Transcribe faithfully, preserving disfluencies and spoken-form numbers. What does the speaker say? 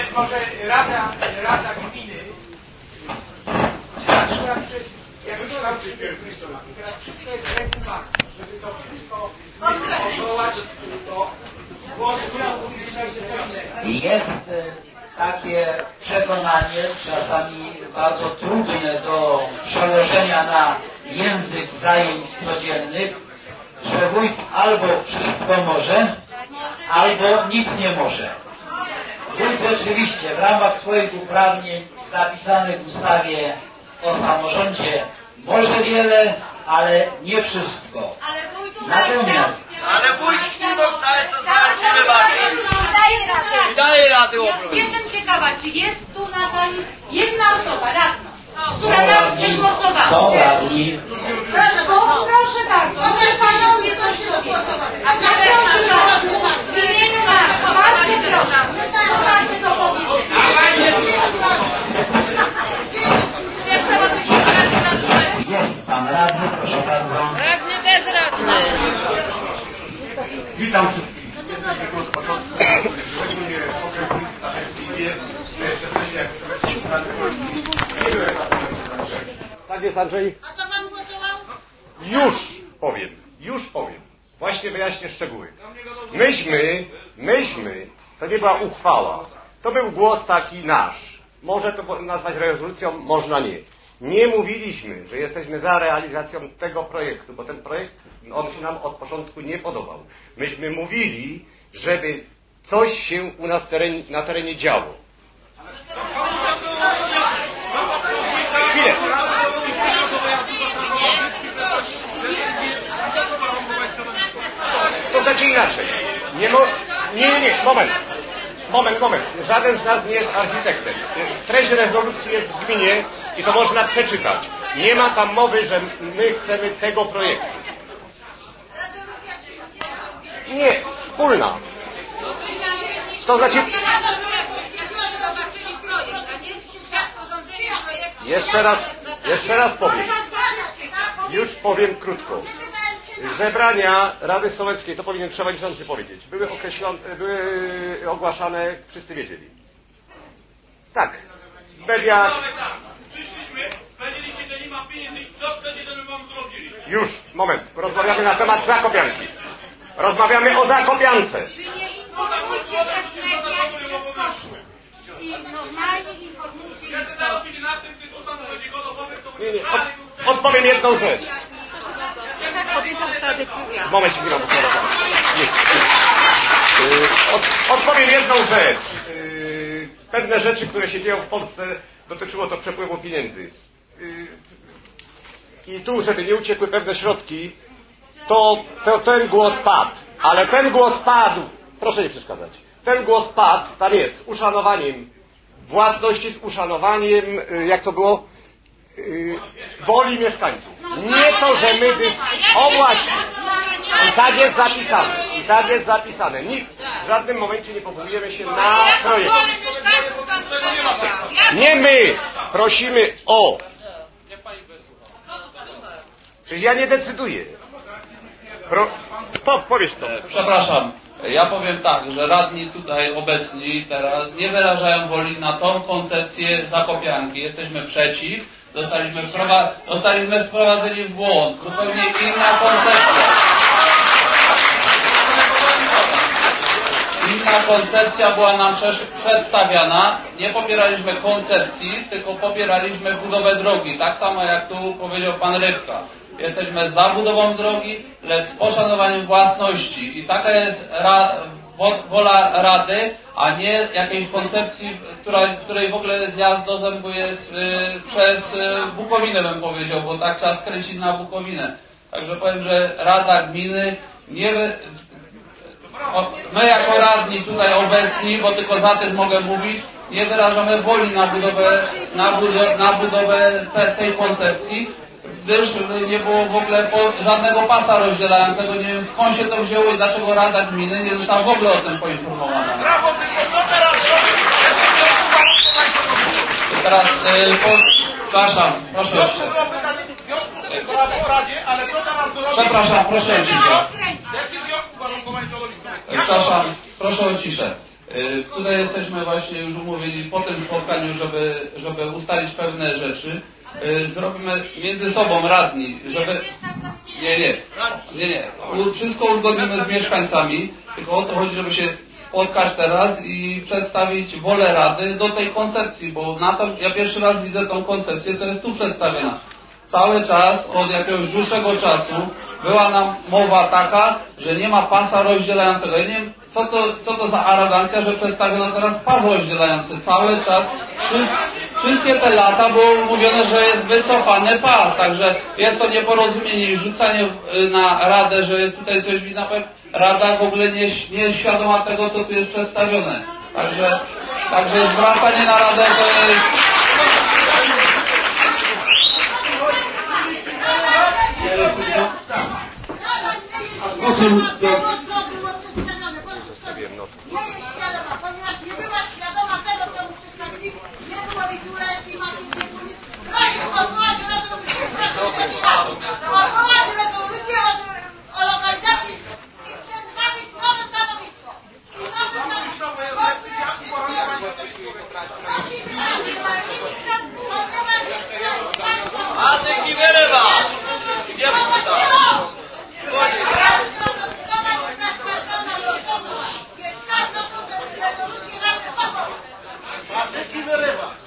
może Rada, Rada Gminy patrzyła przez, jakby chciał przybyć, i teraz wszystko jest w ręku mas, żeby to wszystko odwołać do głosu. Jest takie przekonanie, czasami bardzo trudne do przełożenia na język zajęć codziennych, że wójt albo wszystko może, albo nic nie może. Wójt rzeczywiście w ramach swoich uprawnień zapisanych w ustawie o samorządzie może wiele, ale nie wszystko. Natomiast ale wójt śpiwał całe to znaczy wybawić. I daje rady obrony. Jestem ciekawa, czy jest tu na sali jedna osoba, radna, która tak przegłosowała. są radni. Proszę, bo, proszę bardzo. Proszę panowie, coś się dogłosować. A ja proszę bardzo, w imieniu nas, bardzo proszę. Co macie do powiedzenia? Jest pan radny, proszę bardzo. Radny bezradny. Witam wszystkich. Jesteśmy tu z początku, szczególnie okręg policji Stachelskiej wie, że jeszcze wcześniej jak chcemy radny policji nie byłem na tym. Tak jest, Andrzej? A to pan głosował? Już powiem, już powiem. Właśnie wyjaśnię szczegóły. Myśmy, myśmy, to nie była uchwała. To był głos taki nasz. Może to nazwać rezolucją, można nie. Nie mówiliśmy, że jesteśmy za realizacją tego projektu, bo ten projekt, on się nam od początku nie podobał. Myśmy mówili, żeby coś się u nas teren, na terenie działo. Chwilę. To znaczy inaczej. Nie, mo nie, nie, nie, moment. Moment, moment. Żaden z nas nie jest architektem. Treść rezolucji jest w gminie i to można przeczytać. Nie ma tam mowy, że my chcemy tego projektu. Nie, wspólna. To znaczy... Jeszcze raz, jeszcze raz powiem. Już powiem krótko. Zebrania Rady Sołeckiej, to powinien przewodniczący powiedzieć, były określone, były ogłaszane, wszyscy wiedzieli. Tak. W mediach. Przyszliśmy, powiedzieliście, że nie ma pieniędzy, co chcecie, żeby wam zrobili? Już, moment. Rozmawiamy na temat Zakopianki. Rozmawiamy o Zakopiance. Wy nie informujcie nas w mediach przez koszty. I normalnie informujcie Ja się zaraz będzie na tym, tylko tam będzie gotowy, to Nie, nie. Od, odpowiem jedną rzecz. Tak podjęta ta decyzja. Moment, chwilę, bo yy, od, Odpowiem jedną rzecz. Yy, pewne rzeczy, które się dzieją w Polsce, dotyczyło to przepływu pieniędzy. Yy, I tu, żeby nie uciekły pewne środki, to, to ten głos padł. Ale ten głos padł, proszę nie przeszkadzać, ten głos padł, tam jest, z uszanowaniem własności, z uszanowaniem, yy, jak to było? Yy, woli mieszkańców. Nie to, że my... Dy... O właśnie! I tak jest zapisane. I tak jest zapisane. Nikt w żadnym momencie nie powołujemy się na projekt. Nie my! Prosimy o... Przecież ja nie decyduję. Pro... Po, powiesz to. Przepraszam. Ja powiem tak, że radni tutaj obecni teraz nie wyrażają woli na tą koncepcję Zakopianki. Jesteśmy przeciw. Zostaliśmy, zostaliśmy sprowadzeni w błąd. Zupełnie inna koncepcja. Inna koncepcja była nam przedstawiana. Nie popieraliśmy koncepcji, tylko popieraliśmy budowę drogi. Tak samo jak tu powiedział pan Rybka. Jesteśmy za budową drogi, lecz z poszanowaniem własności. I taka jest ra wola Rady, a nie jakiejś koncepcji, która, w której w ogóle zjazd do zębu jest y, przez y, Bukowinę, bym powiedział, bo tak trzeba skręcić na Bukowinę. Także powiem, że Rada Gminy nie... Wy... O, my jako radni tutaj obecni, bo tylko za tym mogę mówić, nie wyrażamy woli na budowę, na budowę, na budowę te, tej koncepcji, gdyż nie było w ogóle po, żadnego pasa rozdzielającego. Nie wiem, skąd się to wzięło i dlaczego Rada Gminy nie została w ogóle o tym poinformowana. Brawo, tylko co teraz I teraz, y, po, przepraszam, proszę jeszcze. Przepraszam, proszę o ciszę. Przepraszam, proszę o ciszę. w której jesteśmy właśnie już umówieni po tym spotkaniu, żeby, żeby ustalić pewne rzeczy. Zrobimy między sobą radni, żeby... Nie, nie, nie, nie. Wszystko uzgodnimy z mieszkańcami, tylko o to chodzi, żeby się spotkać teraz i przedstawić wolę Rady do tej koncepcji, bo na to ja pierwszy raz widzę tą koncepcję, co jest tu przedstawiona. Cały czas, od jakiegoś dłuższego czasu, była nam mowa taka, że nie ma pasa rozdzielającego. Ja nie wiem, co to, co to za arogancja, że przedstawiono teraz pas rozdzielający. Cały czas, wszystkie, wszystkie te lata było mówione, że jest wycofany pas. Także jest to nieporozumienie i rzucanie na Radę, że jest tutaj coś winna. Rada w ogóle nie, nie jest świadoma tego, co tu jest przedstawione. Także, także zwracanie na Radę to jest... O czym nie jest świadoma, ponieważ nie była świadoma tego, co mu przedstawili, nie było wizualizacji, nie było nic. Proszę odwołać rezolucję, odwołać rezolucję o lokalizacji i przedstawić nowe stanowisko. I nowe stanowisko. A ty nie wyrywa! Nie mów tak! Jest czas na rezolucję Rady Obok. A ty nie wyrywa!